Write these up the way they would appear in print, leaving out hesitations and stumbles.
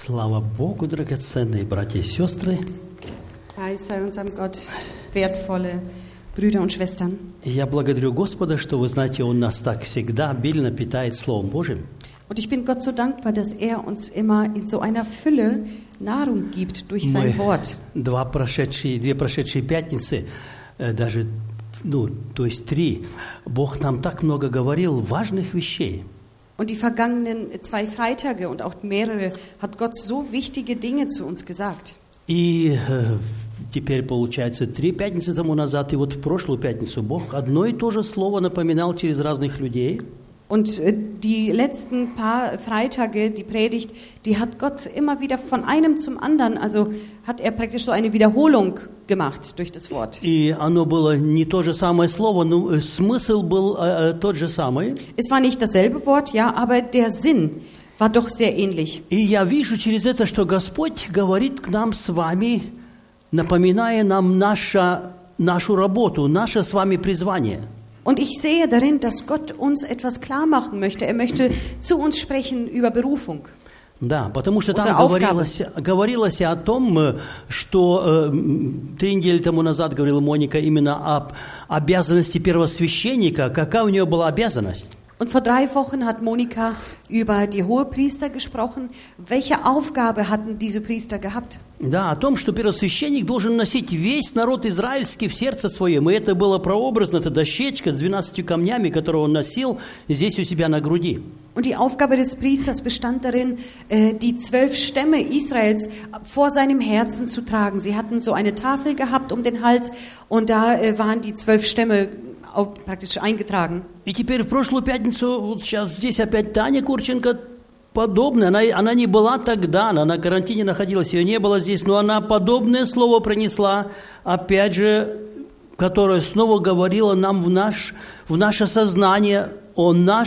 Слава Богу, драгоценные братья и сестры. Preis sei unserem Gott, wertvolle Brüder und Schwestern. Я благодарю Господа, что, вы знаете, Он нас так всегда обильно питает Словом Божьим. Und ich bin Gott so dankbar, dass er uns immer in so einer Fülle Nahrung gibt durch sein Wort. Две прошедшие пятницы, даже, то есть 3, Бог нам так много говорил важных вещей. Und die vergangenen 2 Freitage und auch mehrere hat Gott so wichtige Dinge zu uns gesagt. И теперь, получается, 3 пятницы тому назад, и вот в прошлую пятницу Бог одно и то же слово напоминал через разных людей. Und die letzten paar Freitage, die Predigt, die hat Gott immer wieder von einem zum anderen, also hat er praktisch so eine Wiederholung gemacht durch das Wort. И оно было не то же самое слово, но смысл был тот же самый. Es war nicht dasselbe Wort, ja, aber der Sinn war doch sehr ähnlich. И я вижу через это, что Господь говорит к нам с вами, напоминая нам нашу работу, наше с вами призвание. Und ich sehe darin, dass Gott uns etwas klar machen möchte. Er möchte zu uns sprechen über Berufung. Да, потому что там говорилось о том, что 3 недели тому назад говорила Моника именно об обязанности первосвященника. Какая у нее была обязанность? Und vor 3 Wochen hat Monika über die Hohepriester gesprochen. Welche Aufgabe hatten diese Priester gehabt? Да, о том, что первосвященник должен носить весь народ израильский в сердце своем. И это было прообразно, это дощечка с 12 камнями, которую он носил здесь у себя на груди. Und die Aufgabe des Priesters bestand darin, die 12 Stämme Israels vor seinem Herzen zu tragen. Sie hatten so eine Tafel gehabt um den Hals und da waren die 12 Stämme auch praktisch eingetragen. И теперь в прошлую пятницу, вот сейчас здесь опять Таня Курченко, подобная, она не была тогда, она на карантине находилась, ее не было здесь, но она подобное слово пронесла, опять же, которое снова говорило нам в наше сознание о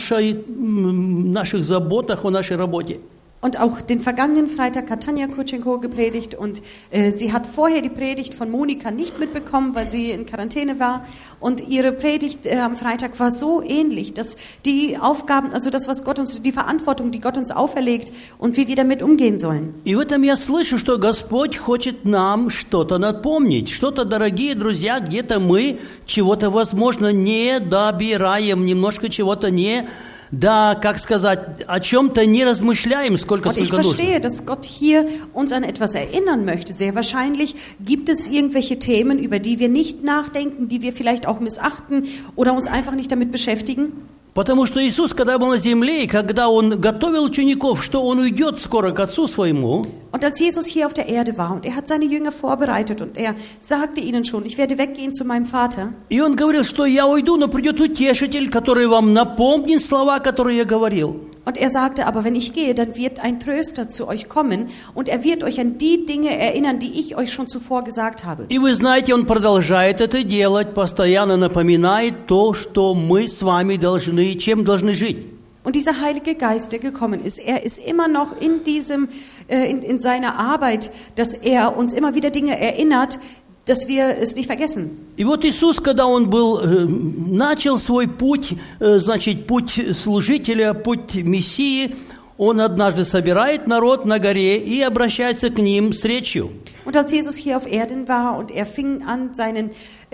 наших заботах, о нашей работе. Und auch den vergangenen Freitag hat Tanja Kurchenko gepredigt und sie hat vorher die Predigt von Monika nicht mitbekommen, weil sie in Quarantäne war. Und ihre Predigt am Freitag war so ähnlich, dass die Aufgaben, also das, was Gott uns, die Verantwortung, die Gott uns auferlegt und wie wir damit umgehen sollen. И в этом я слышу, что Господь хочет нам что-то напомнить. Что-то, дорогие друзья, где-то мы чего-то, возможно, не добираем, немножко чего-то не... Да, как сказать, о чем-то не размышляем, сколько нужно. Und ich verstehe, dass Gott hier uns an etwas erinnern möchte. Sehr wahrscheinlich gibt es irgendwelche Themen, über die wir nicht nachdenken, die wir vielleicht auch missachten oder uns einfach nicht damit beschäftigen. Потому что Иисус, когда был на земле, и когда Он готовил учеников, что Он уйдет скоро к Отцу Своему. Und als Jesus hier auf der Erde war und er hat seine Jünger vorbereitet und er sagte ihnen schon, ich werde weggehen zu meinem Vater. И Он говорил, что я уйду, но придет Утешитель, который вам напомнит слова, которые я говорил. Und er sagte, aber wenn ich gehe, dann wird ein Tröster zu euch kommen und er wird euch an die Dinge erinnern, die ich euch schon zuvor gesagt habe. И вы знаете, Он продолжает это делать, постоянно напоминает то, что мы с вами должны, чем должны жить. Und dieser Heilige Geist, der gekommen ist, er ist immer noch in in seiner Arbeit, dass er uns immer wieder Dinge erinnert, dass wir es nicht vergessen. И вот Иисус, когда Он начал свой путь, значит, путь служителя, путь Мессии, Он однажды собирает народ на горе и обращается к ним с речью. Und als Jesus hier auf Erden war und er fing an, seine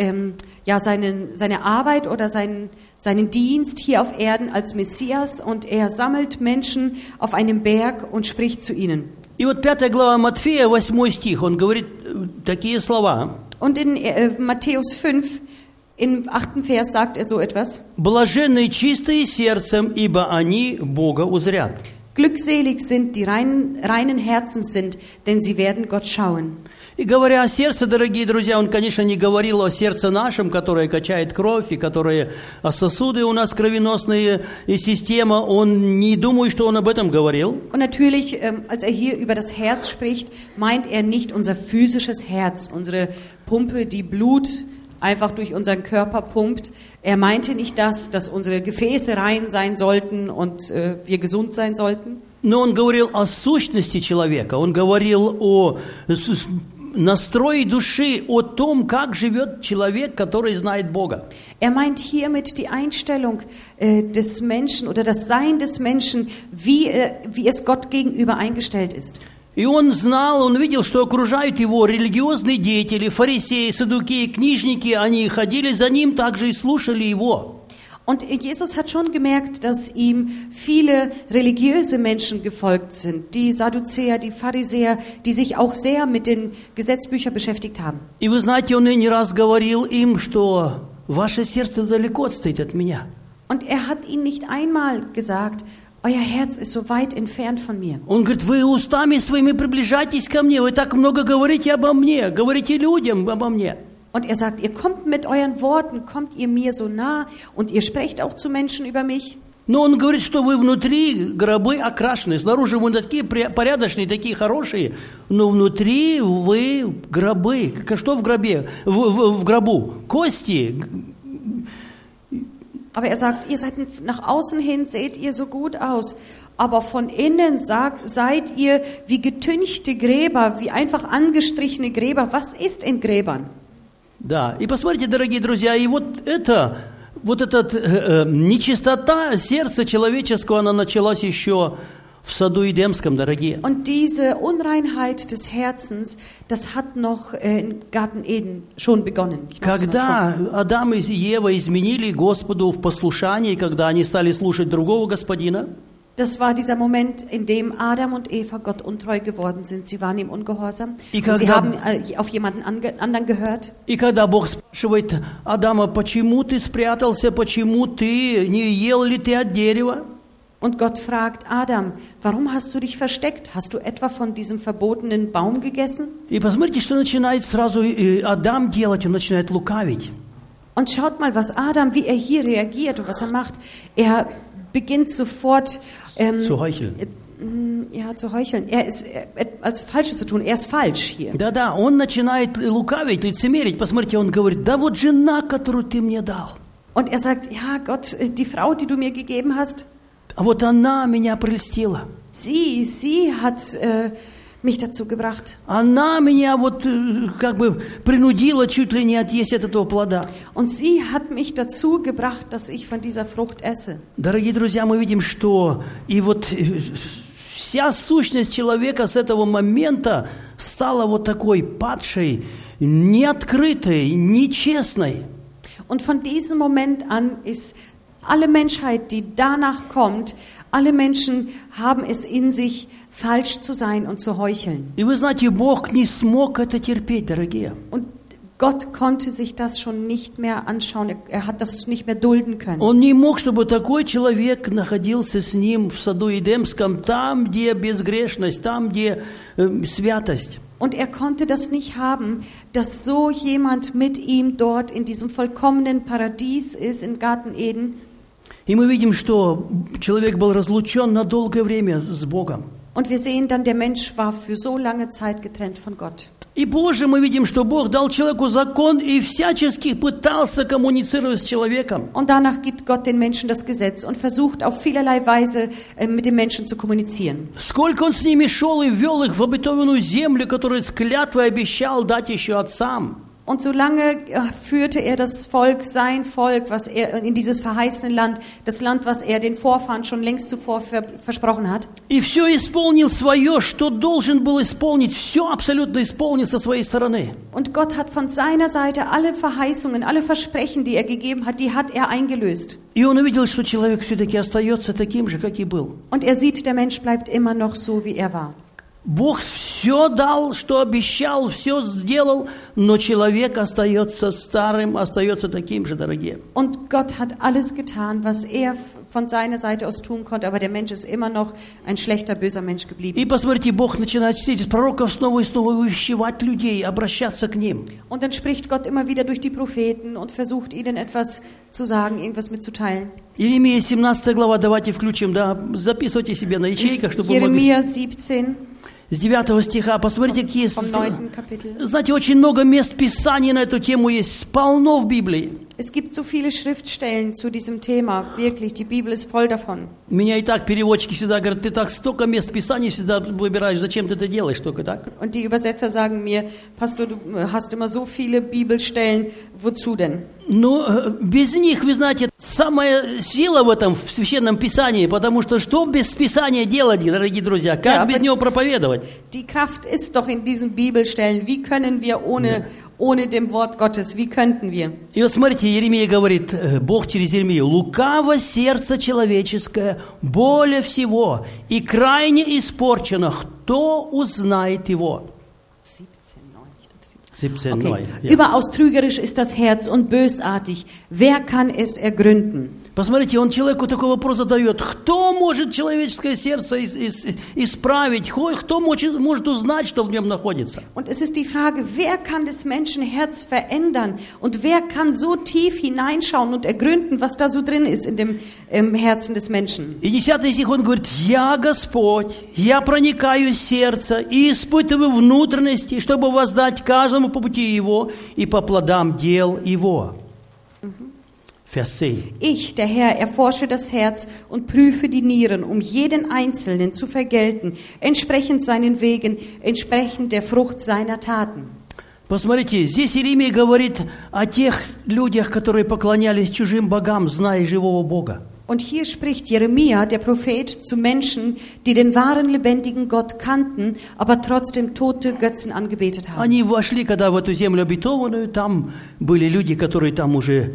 Arbeit oder seinen Dienst hier auf Erden als Messias und er sammelt Menschen auf einem Berg und spricht zu ihnen. И вот 5 глава Матфея, 8 стих, он говорит такие слова. Und in Matthäus 5, im 8. Vers sagt er so etwas. «Блаженные чистые сердцем, ибо они Бога узрят». Glückselig sind, die reinen Herzens sind, denn sie werden Gott schauen. И говоря о сердце, дорогие друзья, он, конечно, не говорил о сердце нашем, которое качает кровь, и которое сосуды у нас кровеносные, и система. Он не думает, что он об этом говорил. Und natürlich, als er hier über das Herz spricht, meint er nicht unser physisches Herz, unsere Pumpe, die Blut einfach durch unseren Körper pumpt. Er meinte nicht dass unsere Gefäße rein sein sollten und wir gesund sein sollten. Но он говорил о сущности человека, он говорил о настрое души, о том, как живет человек, который знает Бога. Er meint hiermit die Einstellung des Menschen oder das Sein des Menschen, wie es Gott gegenüber eingestellt ist. И он знал, он видел, что окружают его религиозные деятели, фарисеи, саддукеи, книжники. Они ходили за ним, также и слушали его. Und Jesus hat schon gemerkt, dass ihm viele religiöse Menschen gefolgt sind. Die Sadduzäer, die Pharisäer, die sich auch sehr mit den Gesetzbüchern beschäftigt haben. И вы знаете, он и не раз говорил им, что ваше сердце далеко отстоит от меня. Und er hat ihnen nicht einmal gesagt, euer Herz ist so weit entfernt von mir. Он говорит, вы устами своими приближайтесь ко мне, вы так много говорите обо мне, говорите людям обо мне. Und er sagt, ihr kommt mit euren Worten, kommt ihr mir so nah und ihr sprecht auch zu Menschen über mich. Но он говорит, что вы внутри гробы окрашены. Снаружи вы такие порядочные, такие хорошие, но внутри вы гробы. Что в гробе? В гробу? Кости. Aber er sagt, ihr seid nach außen hin, seht ihr so gut aus. Aber von innen seid ihr wie getünchte Gräber, wie einfach angestrichene Gräber. Was ist in Gräbern? Да, и посмотрите, дорогие друзья, и вот эта нечистота сердца человеческого, она началась еще в саду Эдемском, дорогие. Und diese Unreinheit des Herzens, das hat noch im Garten Eden schon begonnen. Когда Адам и Ева изменили Господу в послушании, когда они стали слушать другого господина, das war dieser Moment, in dem Adam und Eva Gott untreu geworden sind. Sie waren ihm ungehorsam. Und sie haben auf jemanden anderen gehört. И когда Бог спрашивает Адама, почему ты спрятался, почему ты не ел ли ты от дерева? Und Gott fragt Adam, warum hast du dich versteckt? Hast du etwa von diesem verbotenen Baum gegessen? И посмотрите, что начинает сразу Адам делать, он начинает лукавить. Und schaut mal, was Adam, wie er hier reagiert und was er macht. Er beginnt sofort zu heucheln. Zu heucheln. Er ist als Falsches zu tun. Er ist falsch hier. Да, он начинает лукавить, лицемерить. Посмотрите, он говорит, да вот жена, которую ты мне дал. Und er sagt, ja Gott, die Frau, die du mir gegeben hast. А вот она меня прельстила. Sie hat mich dazu gebracht. Она меня вот как бы принудила чуть ли не отъесть от этого плода. Und sie hat mich dazu gebracht, dass ich von dieser Frucht esse. Дорогие друзья, мы видим, что и вот вся сущность человека с этого момента стала вот такой падшей, неоткрытой, нечестной. Und von diesem Moment an ist alle Menschheit, die danach kommt, alle Menschen haben es in sich, falsch zu sein und zu heucheln. И вы знаете, Бог не смог это терпеть, дорогие. Und Gott konnte sich das schon nicht mehr anschauen. Er hat das nicht mehr dulden können. Он не мог, чтобы такой человек находился с ним в саду Эдемском, там, где безгрешность, там, где святость. Und er konnte das nicht haben, dass so jemand mit ihm dort in diesem vollkommenen Paradies ist, im Garten Eden. И мы видим, что человек был разлучен на долгое время с Богом. Und wir sehen dann, der Mensch war für so lange Zeit getrennt von Gott. И позже мы видим, что Бог дал человеку закон и всячески пытался коммуницировать с человеком. Und danach gibt Gott den Menschen das Gesetz und versucht auf vielerlei Weise mit dem Menschen zu kommunizieren. Сколько он с ними шел и ввел их в обетованную землю, которую с клятвой обещал дать еще отцам. Und solange führte er das Volk, sein Volk, was er in dieses verheißene Land, das Land, was er den Vorfahren schon längst zuvor versprochen hat. И все исполнил свое, что должен был исполнить, все абсолютно исполнил со своей стороны. Und Gott hat von seiner Seite alle Verheißungen, alle Versprechen, die er gegeben hat, die hat er eingelöst. И он увидел, что человек все-таки остается таким же, как и был. Und er sieht, der Mensch bleibt immer noch so, wie er war. Бог все дал, что обещал, все сделал, но человек остается старым, остается таким же, дорогие. Und Gott hat alles getan, was er von seiner Seite aus tun konnte, aber der Mensch ist immer noch ein schlechter, böser Mensch geblieben. И посмотрите, Бог начинает через пророков снова и снова увещевать людей, обращаться к ним. Und dann spricht Gott immer wieder durch die Propheten und versucht ihnen etwas zu sagen, irgendwas mitzuteilen. Иеремия 17 глава, давайте включим, да, записывайте себе на ячейках, чтобы вы могли. Jeremia 17. С 9 стиха, посмотрите, какие... Знаете, очень много мест Писаний на эту тему есть, полно в Библии. Es gibt so viele Schriftstellen zu diesem Thema, wirklich, die Bibel ist voll davon. Меня и так переводчики всегда говорят, ты так столько мест Писаний всегда выбираешь, зачем ты это делаешь, только так? Und die Übersetzer sagen mir, Pastor, du hast immer so viele Bibelstellen, wozu denn? Но без них, вы знаете, самая сила в этом, в Священном Писании, потому что без Писания делать, дорогие друзья? Как без него проповедовать? Die Kraft ist doch in diesen Bibelstellen. Wie können wir ohne dem Wort Gottes, wie könnten wir? И вот смотрите, Иеремия говорит, Бог через Иеремию, «Лукаво сердце человеческое более всего, и крайне испорчено, кто узнает его?» 17,9. Okay. Überaus trügerisch ist das Herz und bösartig. Wer kann es ergründen? Посмотрите, он человеку такой вопрос задает. Кто может человеческое сердце исправить? Кто может узнать, что в нем находится? Und es ist die Frage, wer kann des Menschen Herz verändern? Und wer kann so tief hineinschauen und ergründen, was da so drin ist in dem Herzen des Menschen? И 10 стих он говорит, «Я Господь, я проникаю в сердце и испытываю внутренности, чтобы воздать каждому по пути его и по плодам дел его». Vers 10. Ich, der Herr, erforsche das Herz und prüfe die Nieren, um jeden Einzelnen zu vergelten, entsprechend seinen Wegen, entsprechend der Frucht seiner Taten. Посмотрите, здесь Иеремия говорит о тех людях, которые поклонялись чужим богам, зная живого Бога. Und hier spricht Jeremia, der Prophet, zu Menschen, die den wahren, lebendigen Gott kannten, aber trotzdem tote Götzen angebetet haben. Они вошли, когда в эту землю обетованную, там были люди, которые там уже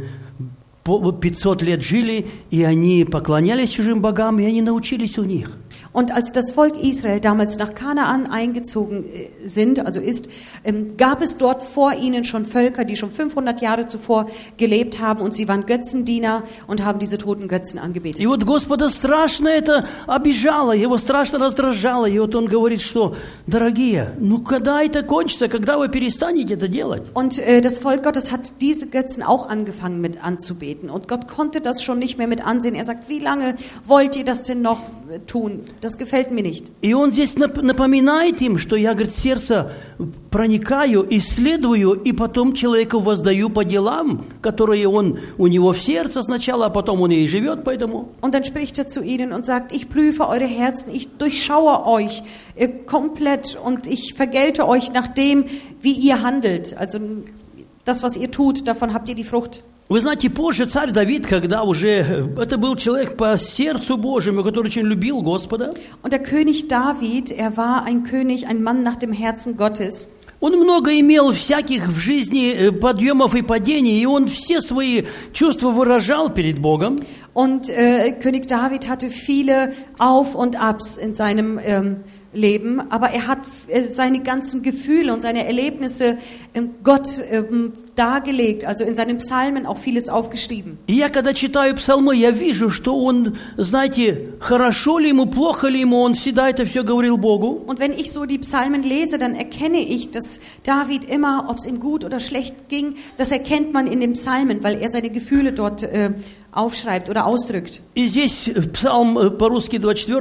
500 лет жили, и они поклонялись чужим богам, и они научились у них. Und als das Volk Israel damals nach Kanaan eingezogen ist, gab es dort vor ihnen schon Völker, die schon 500 Jahre zuvor gelebt haben, und sie waren Götzendiener und haben diese toten Götzen angebetet. И вот Господа страшно это обижало, его страшно раздражало, и вот он говорит, что, дорогие, когда это кончится, когда вы перестанете это делать? Und das Volk Gottes hat diese Götzen auch angefangen mit anzubeten, und Gott konnte das schon nicht mehr mit ansehen. Er sagt, wie lange wollt ihr das denn noch tun? Das gefällt mir nicht. И он здесь напоминает им, что я, говорит, сердце проникаю, исследую, и потом человеку воздаю по делам, которые у него в сердце сначала, а потом он и живет по этому. Und dann spricht er zu ihnen und sagt, ich prüfe eure Herzen, ich durchschaue euch komplett und ich vergelte euch nach dem, wie ihr handelt. Also das, was ihr tut, davon habt ihr die Frucht. Вы знаете, позже царь Давид, когда уже это был человек по сердцу Божьему, который очень любил Господа. Und der König David, er war ein König, ein Mann nach dem Herzen Gottes. Он много имел всяких в жизни подъемов и падений, и он все свои чувства выражал перед Богом. Und König David hatte viele Auf und Abs in seinem Leben, aber er hat seine ganzen Gefühle und seine Erlebnisse Gott dargelegt, also in seinen Psalmen auch vieles aufgeschrieben. И я, когда читаю псалмы, я вижу, что он, знаете, хорошо ли ему, плохо ли ему, он всегда это все говорил Богу. Und wenn ich so die Psalmen lese, dann erkenne ich, dass David immer, ob es ihm gut oder schlecht ging, das erkennt man in den Psalmen, weil er seine Gefühle dort aufschreibt oder ausdrückt. И здесь псалм по-русски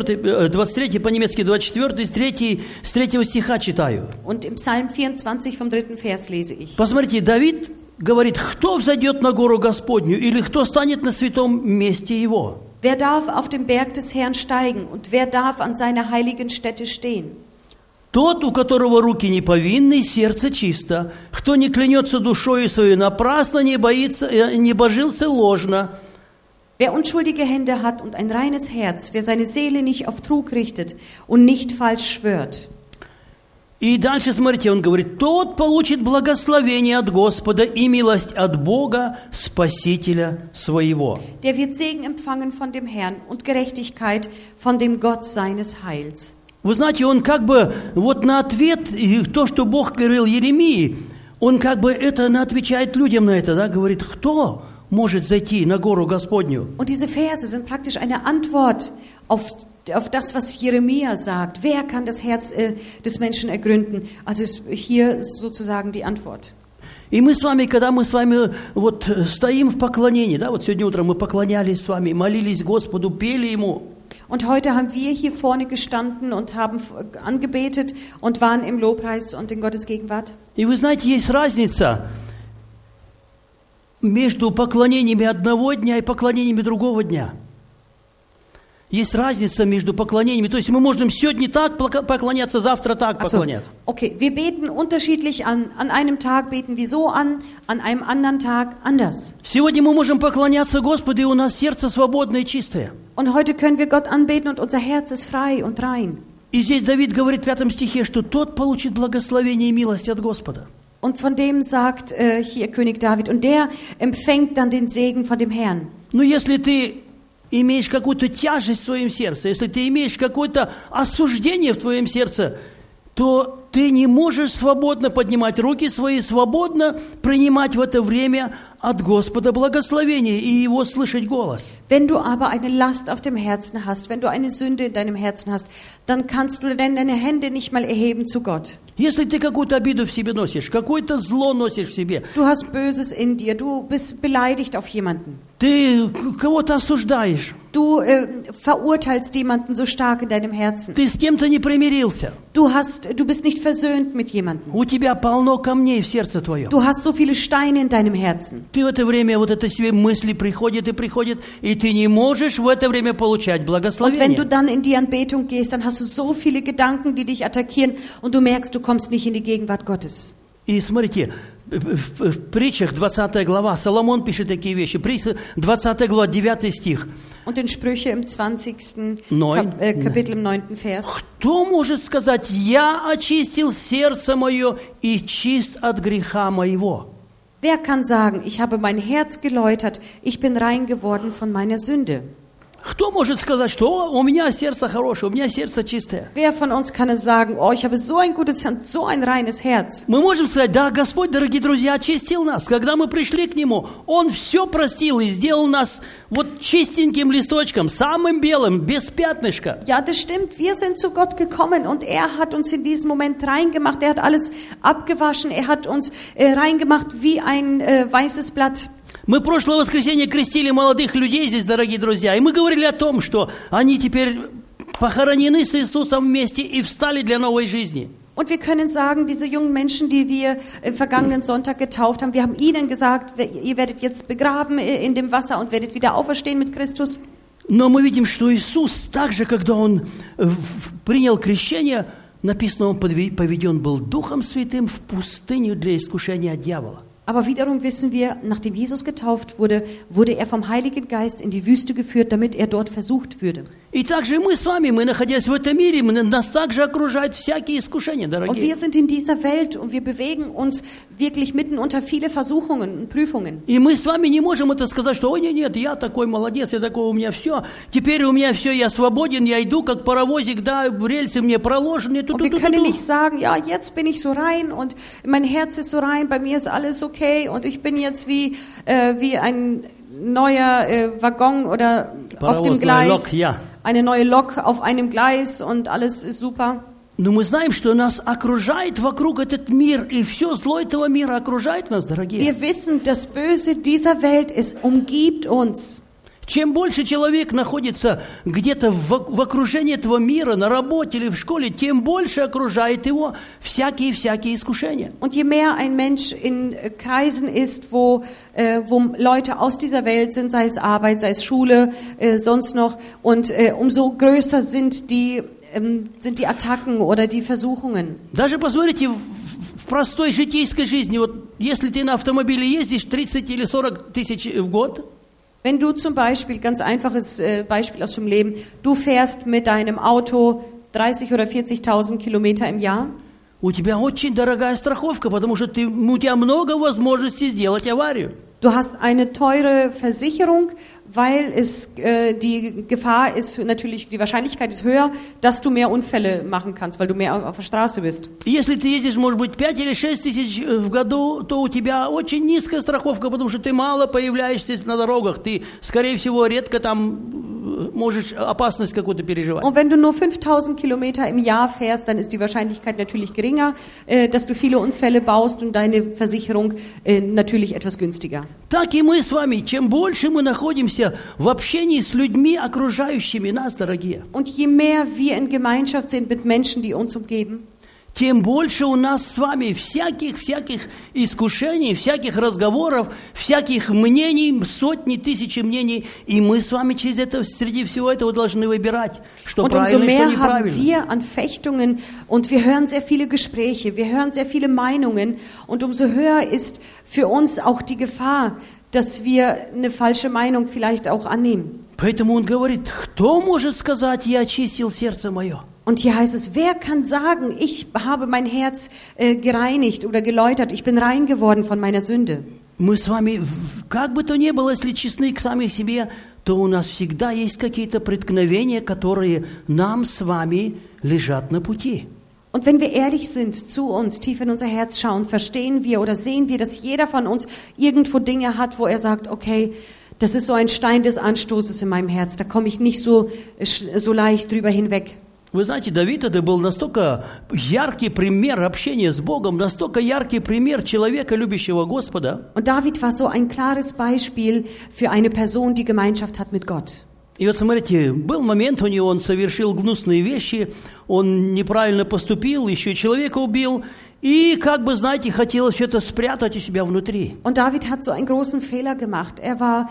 23, по-немецки 24, с 3 стиха читаю. Und im Psalm 24 vom 3. Vers lese ich. Посмотрите, Давид говорит, кто взойдет на гору Господню, или кто станет на святом месте его? Wer darf auf den Berg des Herrn steigen und wer darf an seiner heiligen Stätte stehen? Тот, у которого руки не повинны, сердце чисто, кто не клянется душою своей напрасно, не боится, не божился ложно. Wer unschuldige Hände hat und ein reines Herz, wer seine Seele nicht auf Trug richtet und nicht falsch schwört. И дальше, смотрите, он говорит, тот получит благословение от Господа и милость от Бога, Спасителя своего. Der wird Segen empfangen von dem Herrn und Gerechtigkeit von dem Gott seines Heils. Вы знаете, он как бы вот на ответ, то, что Бог говорил Иеремии, он как бы это отвечает людям на это, да, говорит, кто может зайти на гору Господню? Und diese Verse sind praktisch eine Antwort auf das, was Jeremia sagt. Wer kann das Herz des Menschen ergründen? Also ist hier sozusagen die Antwort. И мы с вами, когда мы с вами вот стоим в поклонении, да, вот сегодня утром мы поклонялись с вами, молились Господу, пели Ему. Und heute haben wir hier vorne gestanden und haben angebetet und waren im Lobpreis und in Gottes Gegenwart. И вы знаете, есть разница между поклонениями одного дня и поклонениями другого дня. Есть разница между поклонениями. То есть мы можем сегодня так поклоняться, завтра так поклоняться. Okay, wir beten unterschiedlich an einem Tag beten wir so an einem anderen Tag anders. Сегодня мы можем поклоняться Господу, и у нас сердце свободное и чистое. Und heute können wir Gott anbeten und unser Herz ist frei und rein. И здесь Давид говорит в 5 стихе, что тот получит благословение и милость от Господа. Und von dem sagt hier König David, und der empfängt dann den Segen von dem Herrn. Но если ты имеешь какую-то тяжесть в своем сердце, если ты имеешь какое-то осуждение в твоем сердце, то ты не можешь свободно поднимать руки свои, свободно принимать в это время от Господа благословение и Его слышать голос. Wenn du aber eine Last auf dem Herzen hast, wenn du eine Sünde in deinem Herzen hast, dann kannst du deine Hände nicht mal erheben zu Gott. Если ты какую-то обиду в себе носишь, какое-то зло носишь в себе, Du hast Böses in dir, du bist beleidigt auf jemanden. ты кого-то осуждаешь, Du verurteilst jemanden so stark in deinem Herzen. ты с кем-то не примирился, Du bist nicht versöhnt mit jemandem. у тебя полно камней в сердце твоем. Du hast so viele Steine in deinem Herzen. Ты в это время, вот это себе мысли приходят, и ты не можешь в это время получать Und wenn du благословение. dann in die Anbetung gehst, dann hast du so viele Gedanken, die dich attackieren und du merkst, du kommst nicht in die Gegenwart Gottes. И смотрите, в притчах 20 глава, Соломон пишет такие вещи, 20 глава, 9 стих. Und in Sprüche im 20. Neun. Kapitel im 9. Vers. Кто может сказать, я очистил сердце мое и чист от греха моего? Wer kann sagen, ich habe mein Herz geläutert, ich bin rein geworden von meiner Sünde? Кто может сказать, что у меня сердце хорошее, у меня сердце чистое? Wer von uns kann es sagen, oh, ich habe so ein gutes Herz, so ein reines Herz? Мы можем сказать, да, Господь, дорогие друзья, очистил нас. Когда мы пришли к Нему, Он все простил и сделал нас вот чистеньким листочком, самым белым, без пятнышка. Ja, das stimmt. Wir sind zu Gott gekommen und er hat uns in diesem Moment reingemacht. Er hat alles abgewaschen. Er hat uns reingemacht wie ein weißes Blatt. Мы прошлое воскресенье крестили молодых людей здесь, дорогие друзья, и мы говорили о том, что они теперь похоронены с Иисусом вместе и встали для новой жизни. Und wir können sagen, diese jungen Menschen, die wir im vergangenen Sonntag getauft haben, wir haben ihnen gesagt, ihr werdet jetzt begraben in dem Wasser und werdet wieder auferstehen mit Christus. Но мы видим, что Иисус, также, когда Он принял крещение, написано, Он поведен был Духом Святым в пустыню для искушения дьявола. Aber wiederum wissen wir, nachdem Jesus getauft wurde, wurde er vom Heiligen Geist in die Wüste geführt, damit er dort versucht würde. И также мы с вами, мы, находясь в этом мире, нас также окружают всякие искушения, Und дорогие. wir sind in dieser Welt und wir bewegen uns wirklich mitten unter viele Versuchungen und Prüfungen. И мы с вами не можем это сказать, что, ой, нет, я такой молодец, я такой, у меня все, теперь у меня все, я свободен, я иду как паровозик, да, рельсы мне проложены. Und wir können nicht sagen, ja, jetzt bin ich so rein und mein Herz ist so rein, bei mir ist alles okay und ich bin jetzt wie ein neuer Waggon oder auf dem Gleis, Lok, ja. eine neue Lok auf einem Gleis und alles ist super. Но мы знаем, что нас окружает вокруг этот мир, и все зло этого мира окружает нас, дорогие. Wir wissen, das Böse dieser Welt, es umgibt uns. Чем больше человек находится где-то в окружении этого мира, на работе или в школе, тем больше окружает его всякие искушения. Und je mehr ein Mensch in Kreisen ist, wo Leute aus dieser Welt sind, sei es Arbeit, sei es Schule, sonst noch, und umso größer sind die Attacken oder die Versuchungen. Даже посмотрите, в простой житейской жизни, вот если ты на автомобиле ездишь 30 или 40 тысяч в год, Wenn du zum Beispiel, ganz einfaches Beispiel aus dem Leben, du fährst mit deinem Auto 30 oder 40.000 Kilometer im Jahr, у тебя очень дорогая страховка, потому что у тебя много возможностей сделать аварию. du hast eine teure Versicherung, weil die Gefahr ist natürlich, die Wahrscheinlichkeit ist höher, dass du mehr Unfälle machen kannst, weil du mehr auf der Straße bist. Если ты ездишь, может быть, 5 или 6 тысяч в году, то у тебя очень низкая страховка, потому что ты мало появляешься на дорогах, ты, скорее всего, редко там можешь опасность какую-то переживать. Und wenn du nur 5.000 Kilometer im Jahr fährst, dann ist die Wahrscheinlichkeit natürlich geringer, dass du viele Unfälle baust und deine Versicherung natürlich etwas günstiger. Так и мы с вами, чем больше мы находимся в общении с людьми, окружающими нас, дорогие, Und je mehr wir in Gemeinschaft sind mit Menschen, die uns umgeben, тем больше у нас с вами всяких искушений, всяких разговоров, всяких мнений, сотни, тысячи мнений. И мы с вами через это, среди всего этого должны выбирать, что Und umso правильно и что mehr haben неправильно. wir Anfechtungen und wir hören sehr viele Gespräche, wir hören sehr viele Meinungen und umso höher ist für uns auch die Gefahr, dass wir eine falsche Meinung vielleicht auch annehmen. Поэтому он говорит, кто может сказать, я очистил сердце мое? Und hier heißt es, wer kann sagen, ich habe mein Herz gereinigt oder geläutert, ich bin rein geworden von meiner Sünde. Мы с вами, как бы то ни было, если честны к самим себе, то у нас всегда есть какие-то преткновения, которые нам с вами лежат на пути. Und wenn wir ehrlich sind zu uns, tief in unser Herz schauen, verstehen wir oder sehen wir, dass jeder von uns irgendwo Dinge hat, wo er sagt, okay, das ist so ein Stein des Anstoßes in meinem Herz, da komme ich nicht so leicht drüber hinweg. Вы знаете, Давид это был настолько яркий пример общения с Богом, настолько яркий пример человека, любящего Господа. Und David war so ein klares Beispiel für eine Person, die Gemeinschaft hat mit Gott. И вот смотрите, был момент у него, он совершил гнусные вещи, он неправильно поступил, еще и человека убил, и, как бы, знаете, хотел все это спрятать у себя внутри. Und David hat so einen großen Fehler gemacht. Er war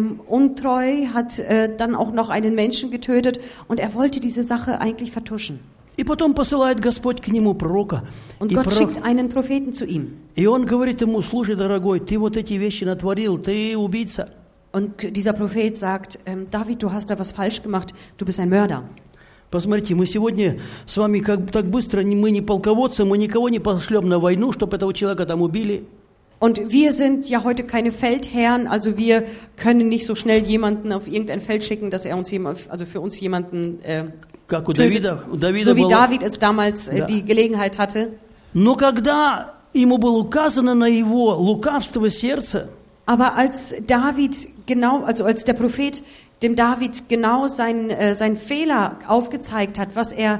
untreu, hat dann auch noch einen Menschen getötet und er wollte diese Sache eigentlich vertuschen. И потом посылает Господь к нему пророка. Und Gott schickt einen Propheten zu ihm. И он говорит ему, слушай, дорогой, ты вот эти вещи натворил, ты убийца. Und dieser Prophet sagt, David, du hast da was falsch gemacht, du bist ein Mörder. Посмотрите, мы сегодня с вами как так быстро, мы не полководцы, мы никого не пошлем на войну, чтобы этого человека там убили. Und wir sind ja heute keine Feldherren, also wir können nicht so schnell jemanden auf irgendein Feld schicken, dass er uns also für uns jemanden Как у tötet, Давида so wie было. David es damals die Gelegenheit hatte. Но когда ему было указано на его лукавство сердца, Aber als David genau, also als der Prophet dem David genau seinen Fehler aufgezeigt hat, was er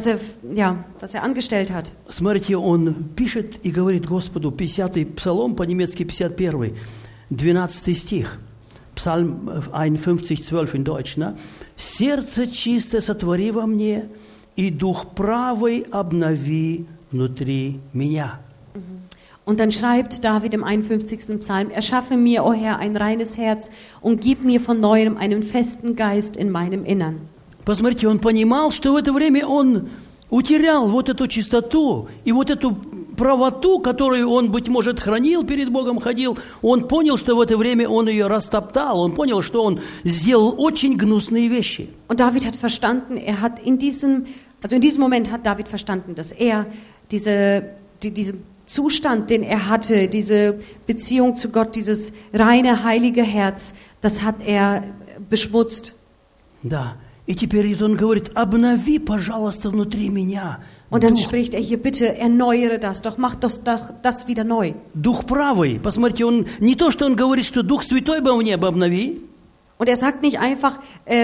angestellt hat. смотрите, он пишет и говорит Господу, 50-й псалом, по-немецки 51-й, 12 стих, Псалм 51, 12 in Deutsch, ne? «Сердце чистое сотвори во мне, и дух правый обнови внутри меня». Und dann schreibt David im 51. Psalm, erschaffe mir, o Herr, ein reines Herz und gib mir von Neuem einen festen Geist in meinem Innern. Посмотрите, он понимал, что в это время он утерял вот эту чистоту и вот эту правоту, которую он, быть может, хранил, перед Богом ходил. Он понял, что в это время он ее растоптал. Он понял, что он сделал очень гнусные вещи. Und David hat verstanden, in diesem Moment hat David verstanden, dass er diesen Zustand, den er hatte, diese Beziehung zu Gott, dieses reine, heilige Herz, das hat er beschmutzt. Да. И теперь он говорит, обнови, пожалуйста, внутри меня. Und dann spricht er hier, bitte erneuere das, doch mach das wieder neu. Дух правый. Посмотрите, он не то, что он говорит, что Дух Святой бы мне обнови. Und er sagt nicht einfach,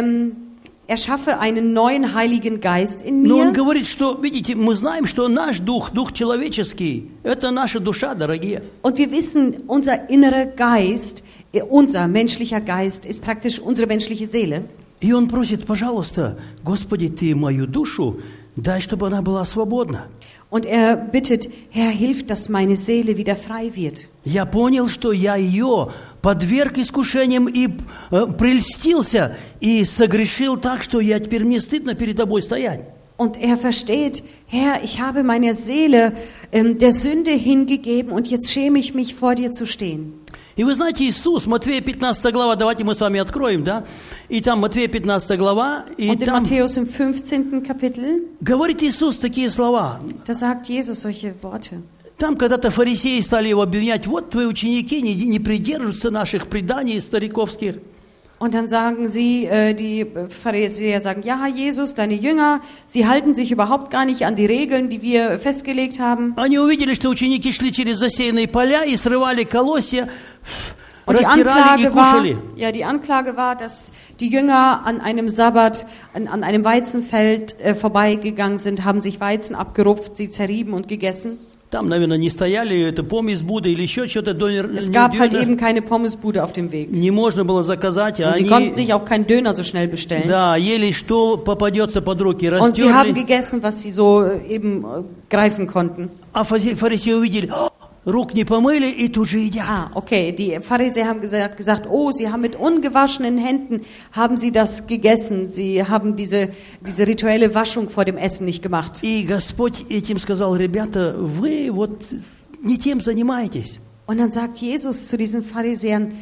erschaffe einen neuen Heiligen Geist in Но он mir. говорит, что, видите, мы знаем, что наш дух, дух человеческий, это наша душа, дорогие. Und wir wissen, unser innerer Geist, unser menschlicher Geist ist praktisch unsere menschliche Seele. И он просит, пожалуйста, Господи, ты мою душу, дай, чтобы она была свободна. Und er bittet, Herr, hilf, dass meine Seele wieder frei wird. Я понял, что я ее подверг искушениям и прельстился, и согрешил так, что я теперь мне стыдно перед тобой стоять. Und er versteht, Herr, ich habe meine Seele der Sünde hingegeben und jetzt schäme ich mich, vor dir zu stehen. И вы знаете, Иисус, Матфея 15 глава, давайте мы с вами откроем, да? И там Матфея 15 глава, и Und in там Matthäus im 15. Kapitel, говорит Иисус такие слова. da sagt Jesus solche Worte. Там когда-то фарисеи стали его обвинять, вот твои ученики не придерживаются наших преданий стариковских. Und dann sagen die Pharisäer sagen, ja, Jesus, deine Jünger, sie halten sich überhaupt gar nicht an die Regeln, die wir festgelegt haben. Они увидели, что ученики шли через засеянные поля и срывали колосья, Und растирали и кушали. die Anklage war, dass die Jünger an einem Sabbat, an einem Weizenfeld vorbeigegangen sind, haben sich Weizen abgerupft, sie zerrieben und gegessen. Там, наверное, не стояли, это помесь Будда или еще что-то. Es gab halt eben keine Pommesbude auf dem Weg. Не можно было заказать, а Und sie они, konnten sich auch keinen Döner so schnell bestellen. да, ели, что попадется под руки, Und sie haben растерли. gegessen, was sie so eben greifen konnten. А фарисеи увидели, рук не помыли, и тут же едят. Ah, okay. Die Pharisäer haben gesagt, oh, sie haben mit ungewaschenen Händen, haben sie das gegessen. Sie haben diese rituelle Waschung vor dem Essen nicht gemacht. И Господь этим сказал, ребята, вы вот не тем занимаетесь. Und dann sagt Jesus zu diesen Pharisäern,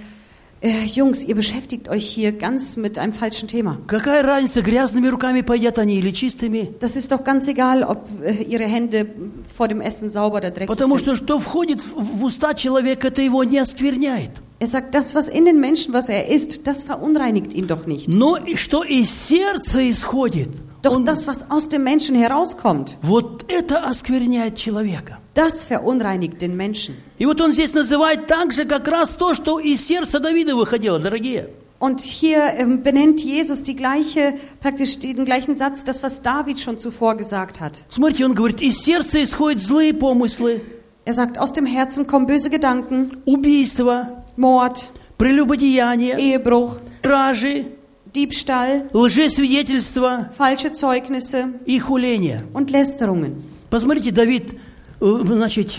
Jungs, ihr beschäftigt euch hier ganz mit einem falschen Thema. Какая разница, грязными руками поедят они или чистыми? Das ist doch ganz egal, ob ihre Hände vor dem Essen sauber oder dreckig Потому sind. что входит в уста человека, это его не оскверняет. Er sagt, das, was in den Menschen, was er isst, das verunreinigt ihn doch nicht. Но что из сердца исходит, Doch das, was aus dem Menschen herauskommt, вот это оскверняет человека. das verunreinigt den Menschen. И вот он здесь называет также как раз то, что из сердца Давида выходило, дорогие. Und hier benennt Jesus praktisch den gleichen Satz, das, was David schon zuvor gesagt hat. Смотрите, он говорит, из сердца исходят злые помыслы, Er sagt, aus dem Herzen kommen böse Gedanken, убийства, Mord, прелюбодеяния, Ehebruch, кражи, Diebstahl, лжесвидетельства falsche Zeugnisse и хуления. und Lästerungen. Посмотрите, Давид, значит,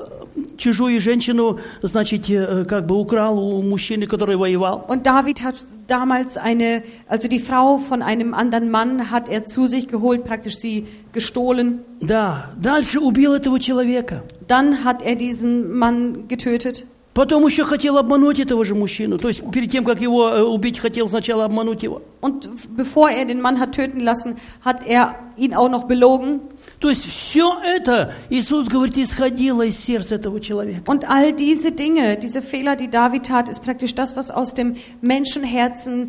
чужую женщину, значит, как бы украл у мужчины, который воевал. Und David hat damals also die Frau von einem anderen Mann hat er zu sich geholt, praktisch sie gestohlen. Да, дальше убил этого человека. Dann hat er diesen Mann getötet. Потом еще хотел обмануть этого же мужчину. То есть перед тем, как его убить, хотел сначала обмануть его. Und bevor er den Mann hat töten lassen, hat er ihn auch noch belogen. То есть все это, Иисус говорит, исходило из сердца этого человека. Und all diese Dinge, diese Fehler, die David tat, ist praktisch das, was aus dem Menschenherzen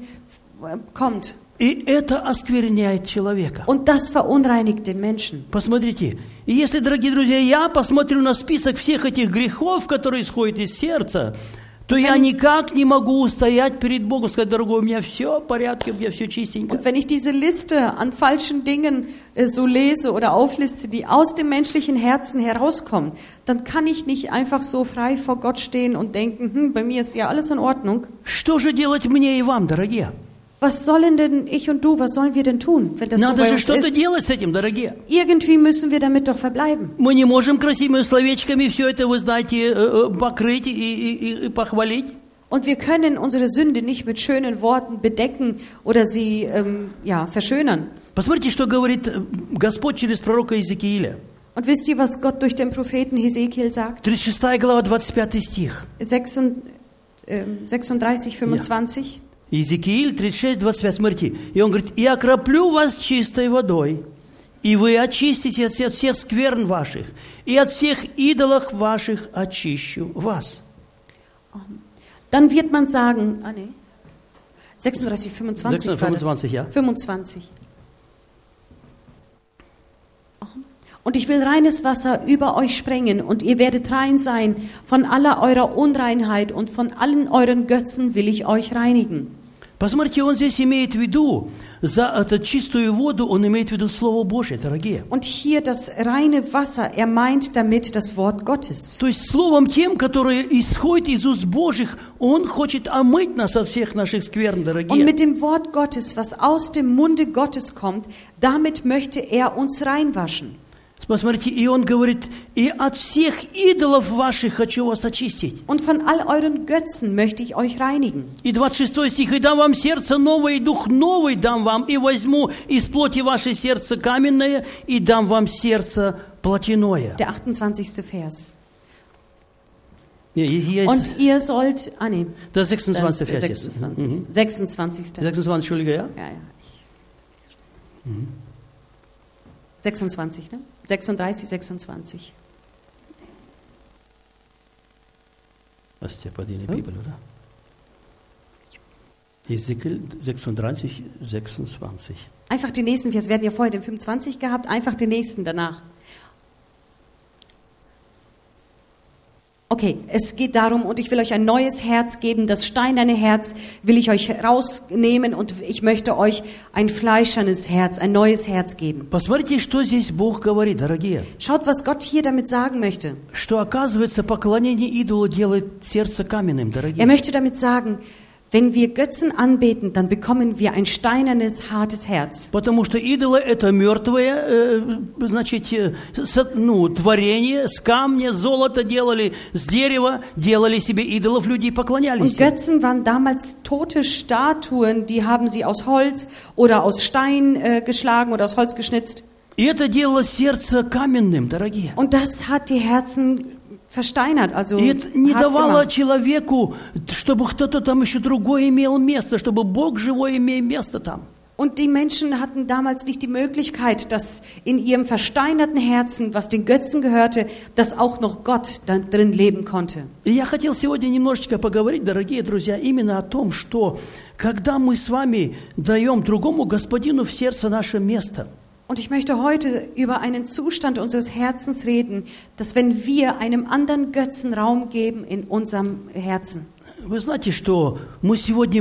kommt. И это оскверняет человека. Und das verunreinigt den Menschen. Посмотрите, и если, дорогие друзья, я посмотрю на список всех этих грехов, которые исходят из сердца, то я никак не могу устоять перед Богом, сказать, дорогой, у меня все в порядке, у меня все чистенько. Und wenn ich diese Liste an falschen Dingen so lese oder aufliste, die aus dem menschlichen Herzen herauskommen, dann kann ich nicht einfach so frei vor Gott stehen und denken, bei mir ist ja alles in Ordnung. Что же делать мне и вам, дорогие? Was sollen denn ich und du, was sollen wir denn tun, wenn das so Надо bei же uns что-то ist? делать с этим, дорогие. Irgendwie müssen wir damit doch verbleiben. Мы не можем красивыми словечками все это, вы знаете, покрыть и похвалить. Und wir können unsere Sünde nicht mit schönen Worten bedecken oder sie verschönern. Посмотрите, что говорит Господь через пророка Иезекииля. Und wisst ihr, was Gott durch den Propheten Hesekiel sagt? 36 глава, 25 стих. 36, 25. Иезекииль 36, 25, смотрите. И он говорит, «И окроплю вас чистой водой, и вы очиститесь от всех скверн ваших, и от всех идолов ваших очищу вас». Dann wird man sagen, 36, 25 war das. 25, ja. 25. Und ich will reines Wasser über euch sprengen, und ihr werdet rein sein. Von aller eurer Unreinheit und von allen euren Götzen will ich euch reinigen. Посмотрите, он здесь имеет в виду, за эту чистую воду, он имеет в виду Слово Божие, дорогие. Und hier das reine Wasser, er meint damit das Wort Gottes. То есть Словом тем, которое исходит из уст Божьих, он хочет омыть нас от всех наших скверн, Und дорогие. mit dem Wort Gottes, was aus dem Munde Gottes kommt, damit möchte er uns reinwaschen. Посмотрите, и он говорит, и от всех идолов ваших хочу вас очистить. Und von all euren Götzen möchte ich euch reinigen. И 26 стих, и дам вам сердце новое, и дух новый дам вам, и возьму из плоти ваше сердце каменное, и дам вам сердце плотяное. Der 28. Vers. Есть, Und ihr sollt, das das 26. ist der Vers. 26. 26. 26, Entschuldige, ja? Ja. 26, ne? 36, 26. Was ist ja bei dir in der Bibel, oder? Ezekiel 36, 26. Einfach den nächsten Vers. Wir hatten ja vorher den 25 gehabt, einfach den nächsten danach. Okay, es geht darum, und ich will euch ein neues Herz geben, das steinerne Herz will ich euch rausnehmen und ich möchte euch ein fleischernes Herz, ein neues Herz geben. Посмотрите, что здесь Бог говорит, дорогие. Schaut, was Gott hier damit sagen möchte. Что, оказывается, поклонение идолу делает сердце каменным, дорогие. Er möchte damit sagen, wenn wir Götzen anbeten, dann bekommen wir ein steinernes, hartes Herz. Потому что идолы – это мертвое, творение, с камня, золота делали, с дерева делали себе идолов, люди поклонялись. Und Götzen waren damals tote Statuen, die haben sie aus Holz oder aus Stein geschlagen oder aus Holz geschnitzt. И это делало сердце каменным, дорогие. Und das hat die Herzen versteinert, also И это не hart давало gemacht. человеку, чтобы кто-то там еще другой имел место, чтобы Бог живой имел место там. Und die Menschen hatten damals nicht die Möglichkeit, dass in ihrem versteinerten Herzen, was den Götzen gehörte, dass auch noch Gott da drin leben konnte. И я хотел сегодня немножечко поговорить, дорогие друзья, именно о том, что когда мы с вами даем другому Господину в сердце наше место, Und ich möchte heute über einen Zustand unseres Herzens reden, dass wenn wir einem anderen Götzen Raum geben in unserem Herzen. вы знаете, что мы сегодня,